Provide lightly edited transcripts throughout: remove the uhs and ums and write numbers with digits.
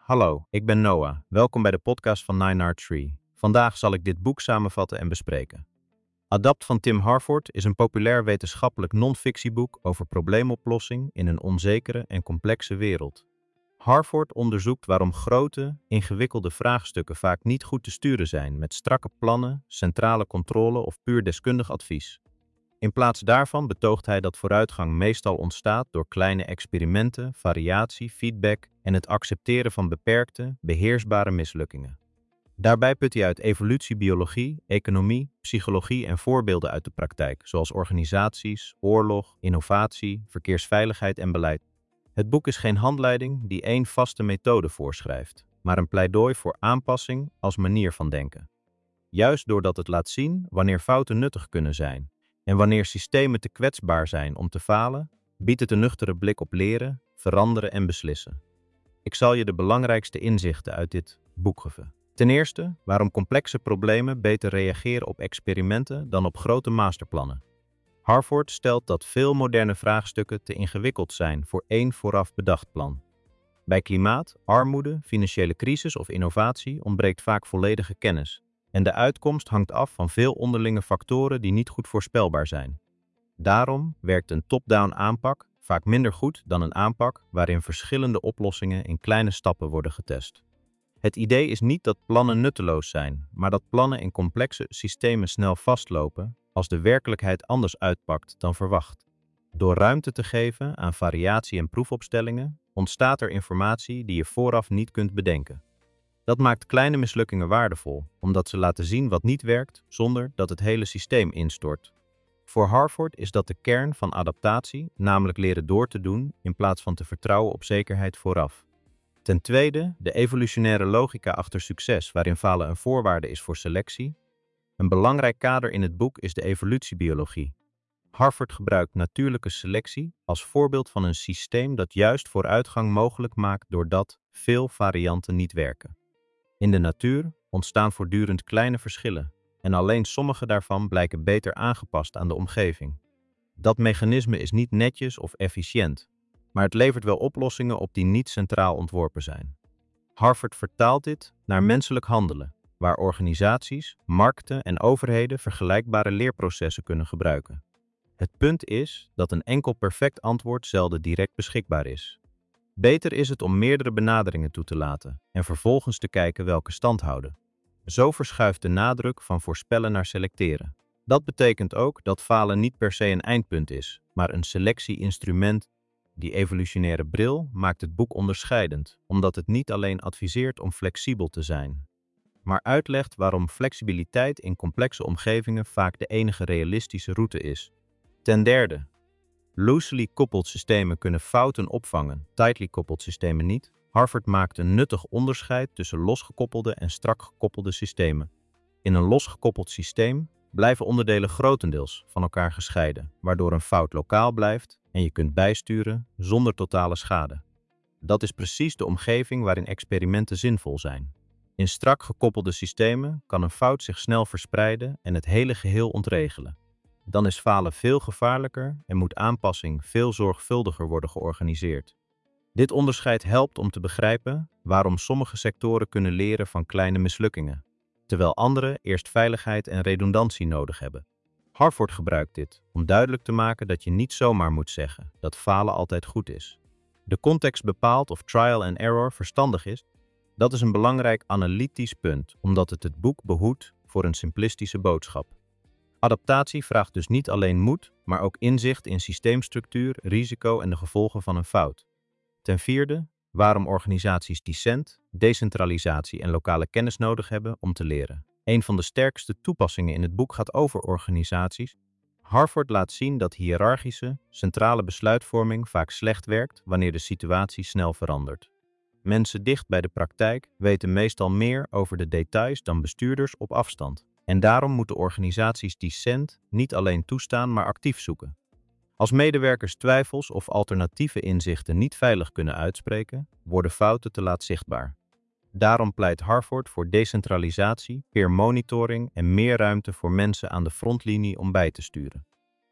Hallo, ik ben Noah. Welkom bij de podcast van 9R3. Vandaag zal ik dit boek samenvatten en bespreken. Adapt van Tim Harford is een populair wetenschappelijk non-fictieboek over probleemoplossing in een onzekere en complexe wereld. Harford onderzoekt waarom grote, ingewikkelde vraagstukken vaak niet goed te sturen zijn met strakke plannen, centrale controle of puur deskundig advies. In plaats daarvan betoogt hij dat vooruitgang meestal ontstaat door kleine experimenten, variatie, feedback en het accepteren van beperkte, beheersbare mislukkingen. Daarbij put hij uit evolutiebiologie, economie, psychologie en voorbeelden uit de praktijk, zoals organisaties, oorlog, innovatie, verkeersveiligheid en beleid. Het boek is geen handleiding die één vaste methode voorschrijft, maar een pleidooi voor aanpassing als manier van denken. Juist doordat het laat zien wanneer fouten nuttig kunnen zijn en wanneer systemen te kwetsbaar zijn om te falen, biedt het een nuchtere blik op leren, veranderen en beslissen. Ik zal je de belangrijkste inzichten uit dit boek geven. Ten eerste, waarom complexe problemen beter reageren op experimenten dan op grote masterplannen. Harford stelt dat veel moderne vraagstukken te ingewikkeld zijn voor één vooraf bedacht plan. Bij klimaat, armoede, financiële crisis of innovatie ontbreekt vaak volledige kennis. En de uitkomst hangt af van veel onderlinge factoren die niet goed voorspelbaar zijn. Daarom werkt een top-down aanpak vaak minder goed dan een aanpak waarin verschillende oplossingen in kleine stappen worden getest. Het idee is niet dat plannen nutteloos zijn, maar dat plannen in complexe systemen snel vastlopen als de werkelijkheid anders uitpakt dan verwacht. Door ruimte te geven aan variatie en proefopstellingen ontstaat er informatie die je vooraf niet kunt bedenken. Dat maakt kleine mislukkingen waardevol, omdat ze laten zien wat niet werkt zonder dat het hele systeem instort. Voor Harford is dat de kern van adaptatie, namelijk leren door te doen in plaats van te vertrouwen op zekerheid vooraf. Ten tweede, de evolutionaire logica achter succes, waarin falen een voorwaarde is voor selectie. Een belangrijk kader in het boek is de evolutiebiologie. Harford gebruikt natuurlijke selectie als voorbeeld van een systeem dat juist vooruitgang mogelijk maakt doordat veel varianten niet werken. In de natuur ontstaan voortdurend kleine verschillen en alleen sommige daarvan blijken beter aangepast aan de omgeving. Dat mechanisme is niet netjes of efficiënt, maar het levert wel oplossingen op die niet centraal ontworpen zijn. Harford vertaalt dit naar menselijk handelen, waar organisaties, markten en overheden vergelijkbare leerprocessen kunnen gebruiken. Het punt is dat een enkel perfect antwoord zelden direct beschikbaar is. Beter is het om meerdere benaderingen toe te laten en vervolgens te kijken welke stand houden. Zo verschuift de nadruk van voorspellen naar selecteren. Dat betekent ook dat falen niet per se een eindpunt is, maar een selectie-instrument. Die evolutionaire bril maakt het boek onderscheidend, omdat het niet alleen adviseert om flexibel te zijn, maar uitlegt waarom flexibiliteit in complexe omgevingen vaak de enige realistische route is. Ten derde, loosely coupled systemen kunnen fouten opvangen, tightly coupled systemen niet. Harford maakt een nuttig onderscheid tussen losgekoppelde en strak gekoppelde systemen. In een losgekoppeld systeem blijven onderdelen grotendeels van elkaar gescheiden, waardoor een fout lokaal blijft en je kunt bijsturen zonder totale schade. Dat is precies de omgeving waarin experimenten zinvol zijn. In strak gekoppelde systemen kan een fout zich snel verspreiden en het hele geheel ontregelen. Dan is falen veel gevaarlijker en moet aanpassing veel zorgvuldiger worden georganiseerd. Dit onderscheid helpt om te begrijpen waarom sommige sectoren kunnen leren van kleine mislukkingen, terwijl andere eerst veiligheid en redundantie nodig hebben. Harford gebruikt dit om duidelijk te maken dat je niet zomaar moet zeggen dat falen altijd goed is. De context bepaalt of trial and error verstandig is. Dat is een belangrijk analytisch punt, omdat het boek behoedt voor een simplistische boodschap. Adaptatie vraagt dus niet alleen moed, maar ook inzicht in systeemstructuur, risico en de gevolgen van een fout. Ten vierde, waarom organisaties dissent, decentralisatie en lokale kennis nodig hebben om te leren. Een van de sterkste toepassingen in het boek gaat over organisaties. Harford laat zien dat hiërarchische, centrale besluitvorming vaak slecht werkt wanneer de situatie snel verandert. Mensen dicht bij de praktijk weten meestal meer over de details dan bestuurders op afstand. En daarom moeten organisaties dissent niet alleen toestaan, maar actief zoeken. Als medewerkers twijfels of alternatieve inzichten niet veilig kunnen uitspreken, worden fouten te laat zichtbaar. Daarom pleit Harford voor decentralisatie, peer monitoring en meer ruimte voor mensen aan de frontlinie om bij te sturen.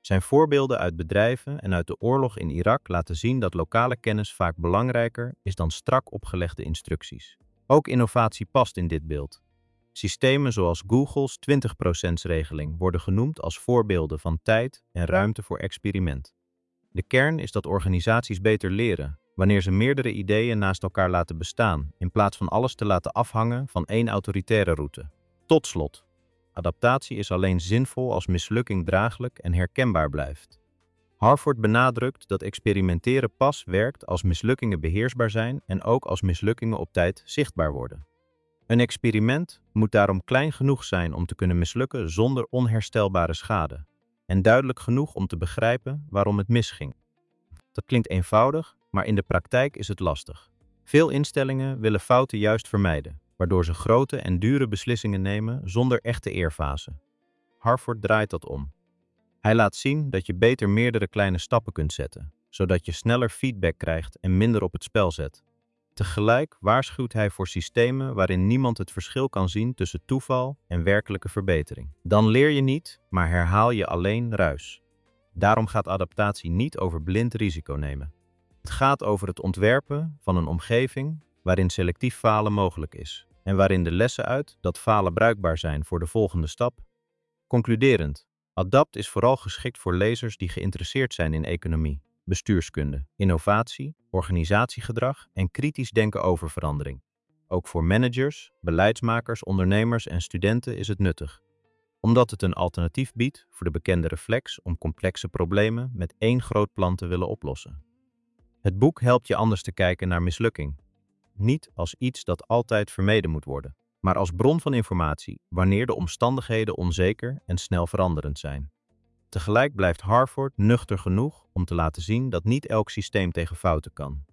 Zijn voorbeelden uit bedrijven en uit de oorlog in Irak laten zien dat lokale kennis vaak belangrijker is dan strak opgelegde instructies. Ook innovatie past in dit beeld. Systemen zoals Google's 20%-regeling worden genoemd als voorbeelden van tijd en ruimte voor experiment. De kern is dat organisaties beter leren, wanneer ze meerdere ideeën naast elkaar laten bestaan, in plaats van alles te laten afhangen van één autoritaire route. Tot slot, adaptatie is alleen zinvol als mislukking draaglijk en herkenbaar blijft. Harford benadrukt dat experimenteren pas werkt als mislukkingen beheersbaar zijn en ook als mislukkingen op tijd zichtbaar worden. Een experiment moet daarom klein genoeg zijn om te kunnen mislukken zonder onherstelbare schade, en duidelijk genoeg om te begrijpen waarom het misging. Dat klinkt eenvoudig, maar in de praktijk is het lastig. Veel instellingen willen fouten juist vermijden, waardoor ze grote en dure beslissingen nemen zonder echte eerfase. Harford draait dat om. Hij laat zien dat je beter meerdere kleine stappen kunt zetten, zodat je sneller feedback krijgt en minder op het spel zet. Tegelijk waarschuwt hij voor systemen waarin niemand het verschil kan zien tussen toeval en werkelijke verbetering. Dan leer je niet, maar herhaal je alleen ruis. Daarom gaat adaptatie niet over blind risico nemen. Het gaat over het ontwerpen van een omgeving waarin selectief falen mogelijk is en waarin de lessen uit dat falen bruikbaar zijn voor de volgende stap. Concluderend, Adapt is vooral geschikt voor lezers die geïnteresseerd zijn in economie, bestuurskunde, innovatie, organisatiegedrag en kritisch denken over verandering. Ook voor managers, beleidsmakers, ondernemers en studenten is het nuttig, omdat het een alternatief biedt voor de bekende reflex om complexe problemen met één groot plan te willen oplossen. Het boek helpt je anders te kijken naar mislukking. Niet als iets dat altijd vermeden moet worden, maar als bron van informatie wanneer de omstandigheden onzeker en snel veranderend zijn. Tegelijk blijft Harford nuchter genoeg om te laten zien dat niet elk systeem tegen fouten kan.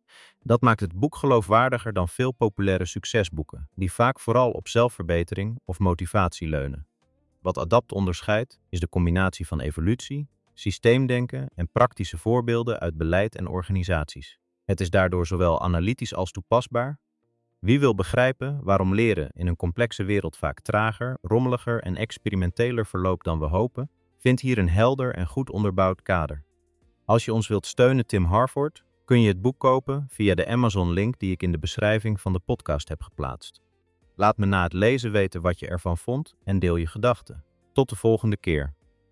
Dat maakt het boek geloofwaardiger dan veel populaire succesboeken, die vaak vooral op zelfverbetering of motivatie leunen. Wat Adapt onderscheidt, is de combinatie van evolutie, systeemdenken en praktische voorbeelden uit beleid en organisaties. Het is daardoor zowel analytisch als toepasbaar. Wie wil begrijpen waarom leren in een complexe wereld vaak trager, rommeliger en experimenteler verloopt dan we hopen, vindt hier een helder en goed onderbouwd kader. Als je ons wilt steunen, Tim Harford, kun je het boek kopen via de Amazon-link die ik in de beschrijving van de podcast heb geplaatst. Laat me na het lezen weten wat je ervan vond en deel je gedachten. Tot de volgende keer.